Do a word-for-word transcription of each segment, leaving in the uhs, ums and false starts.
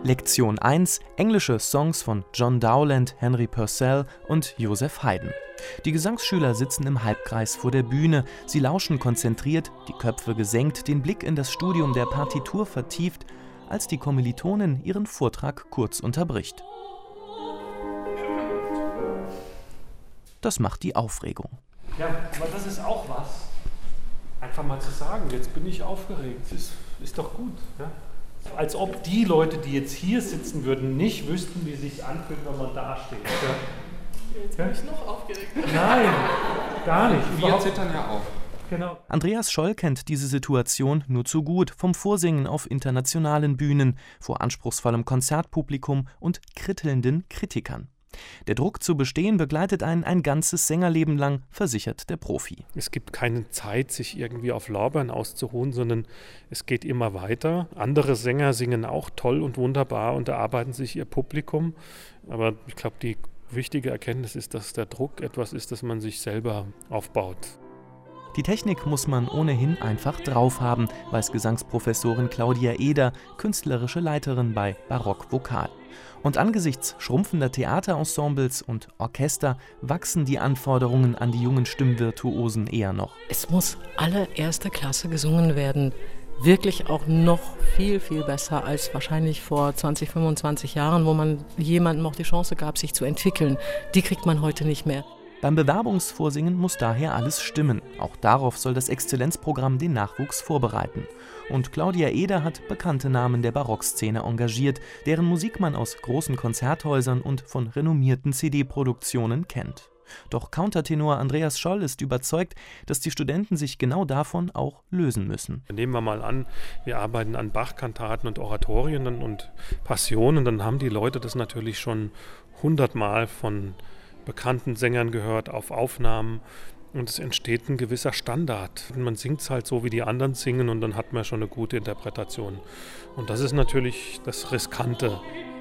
Lektion eins: Englische Songs von John Dowland, Henry Purcell und Joseph Haydn. Die Gesangsschüler sitzen im Halbkreis vor der Bühne. Sie lauschen konzentriert, die Köpfe gesenkt, den Blick in das Studium der Partitur vertieft, als die Kommilitonin ihren Vortrag kurz unterbricht. Das macht die Aufregung. Ja, aber das ist auch was. Einfach mal zu sagen, jetzt bin ich aufgeregt. Ist, ist doch gut. Ja? Als ob die Leute, die jetzt hier sitzen würden, nicht wüssten, wie es sich anfühlt, wenn man da steht. Ja? Jetzt bin ich noch aufgeregt. Nein, gar nicht. Wir Überhaupt. zittern ja auch. Genau. Andreas Scholl kennt diese Situation nur zu gut vom Vorsingen auf internationalen Bühnen, vor anspruchsvollem Konzertpublikum und krittelnden Kritikern. Der Druck zu bestehen begleitet einen ein ganzes Sängerleben lang, versichert der Profi. Es gibt keine Zeit, sich irgendwie auf Lorbeeren auszuruhen, sondern es geht immer weiter. Andere Sänger singen auch toll und wunderbar und erarbeiten sich ihr Publikum. Aber ich glaube, die wichtige Erkenntnis ist, dass der Druck etwas ist, das man sich selber aufbaut. Die Technik muss man ohnehin einfach drauf haben, weiß Gesangsprofessorin Claudia Eder, künstlerische Leiterin bei Barock Vokal. Und angesichts schrumpfender Theaterensembles und Orchester wachsen die Anforderungen an die jungen Stimmvirtuosen eher noch. Es muss allererste Klasse gesungen werden. Wirklich auch noch viel, viel besser als wahrscheinlich vor zwanzig, fünfundzwanzig Jahren, wo man jemandem auch die Chance gab, sich zu entwickeln. Die kriegt man heute nicht mehr. Beim Bewerbungsvorsingen muss daher alles stimmen. Auch darauf soll das Exzellenzprogramm den Nachwuchs vorbereiten. Und Claudia Eder hat bekannte Namen der Barockszene engagiert, deren Musik man aus großen Konzerthäusern und von renommierten C D-Produktionen kennt. Doch Countertenor Andreas Scholl ist überzeugt, dass die Studenten sich genau davon auch lösen müssen. Nehmen wir mal an, wir arbeiten an Bach-Kantaten und Oratorien und Passionen, dann haben die Leute das natürlich schon hundertmal von bekannten Sängern gehört, auf Aufnahmen, und es entsteht ein gewisser Standard. Man singt es halt so, wie die anderen singen, und dann hat man schon eine gute Interpretation. Und das ist natürlich das Riskante.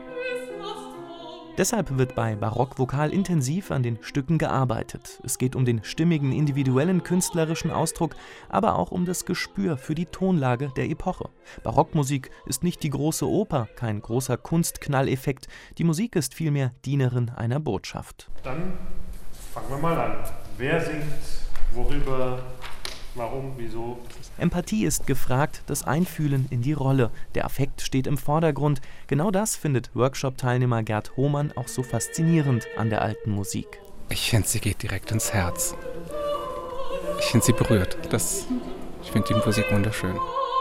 Deshalb wird bei Barock Vokal intensiv an den Stücken gearbeitet. Es geht um den stimmigen, individuellen künstlerischen Ausdruck, aber auch um das Gespür für die Tonlage der Epoche. Barockmusik ist nicht die große Oper, kein großer Kunstknalleffekt. Die Musik ist vielmehr Dienerin einer Botschaft. Dann fangen wir mal an. Wer singt, worüber, warum, wieso? Empathie ist gefragt, das Einfühlen in die Rolle. Der Affekt steht im Vordergrund. Genau das findet Workshop-Teilnehmer Gerd Hohmann auch so faszinierend an der alten Musik. Ich finde, sie geht direkt ins Herz. Ich finde, sie berührt. Das, ich finde die Musik wunderschön.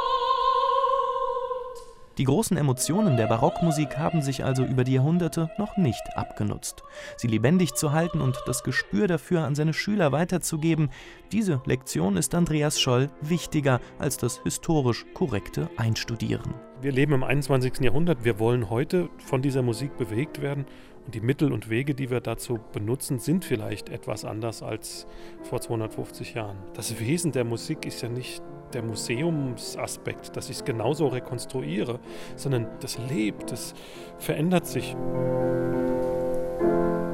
Die großen Emotionen der Barockmusik haben sich also über die Jahrhunderte noch nicht abgenutzt. Sie lebendig zu halten und das Gespür dafür an seine Schüler weiterzugeben, diese Lektion ist Andreas Scholl wichtiger als das historisch korrekte Einstudieren. Wir leben im einundzwanzigsten Jahrhundert, wir wollen heute von dieser Musik bewegt werden, und die Mittel und Wege, die wir dazu benutzen, sind vielleicht etwas anders als vor zweihundertfünfzig Jahren. Das Wesen der Musik ist ja nicht der Museumsaspekt, dass ich es genauso rekonstruiere, sondern das lebt, das verändert sich.